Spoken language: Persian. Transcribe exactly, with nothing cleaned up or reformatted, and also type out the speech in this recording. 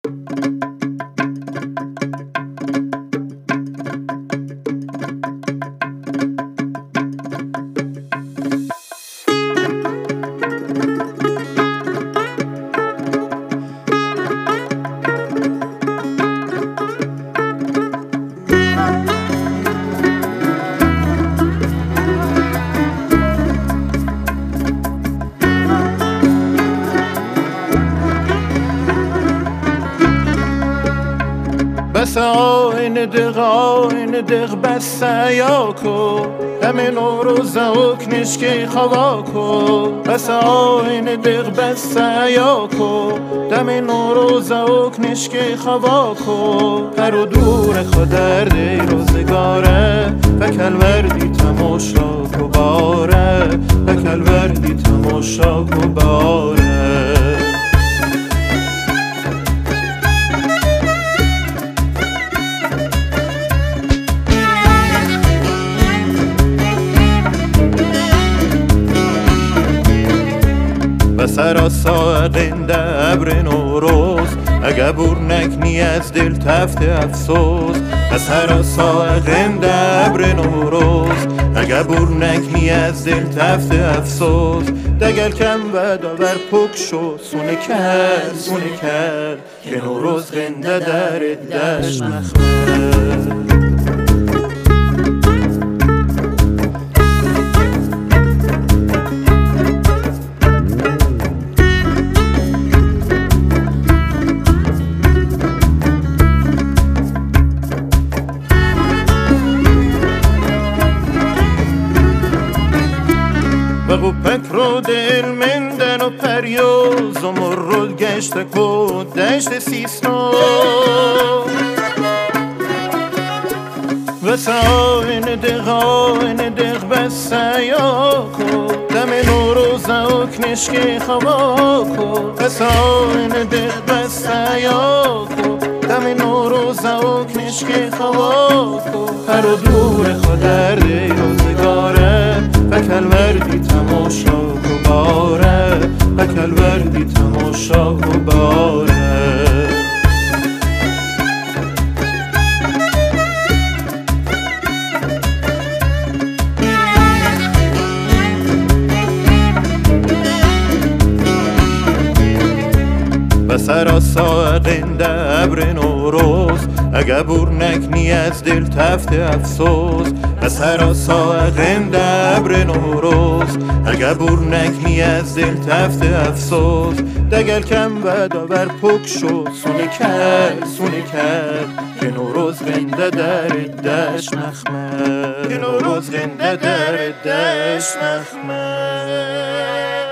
بس آین دق آین دق بس یاکو دم نوروز اوکنش که خواکو بس آین دق بس یاکو دم نوروز اوکنش که خواکو هر و دور خودر دی روزگاره فکل وردی تماشا کو باره فکل وردی تماشا کو باره سرا ساقنده ابر نوروز اگه بورنک نی از دل تفت افسوس سرا ساقنده ابر نوروز اگه بورنک نی از دل تفت افسوس دگل کم و داور پک شد سونه کرد سونه کرد که نوروز غنده در دشت مخمد و پکرو دل مندن و پریوز و مرول گشت کود دشت سیسنو و ساین دق آین دق بس یاکو دم نوروز اوکنش که خواکو و ساین دق بس یاکو دم نوروز اوکنش که خواکو هر و دور خودر دی روزگاره فکل وردی تماشا کو باره فکل وردی تماشا کو باره و سرا ساقنده ابر نوروز اگه بورنک نی از دل تفت افسوس و سرا ساقنده ابر نوروز اگه بورنک نی از دل تفت افسوس دگل کم و داور پک شد سونه کرد سونه کرد که نوروز غنده در دشت مخمد که نوروز غنده در دشت مخمد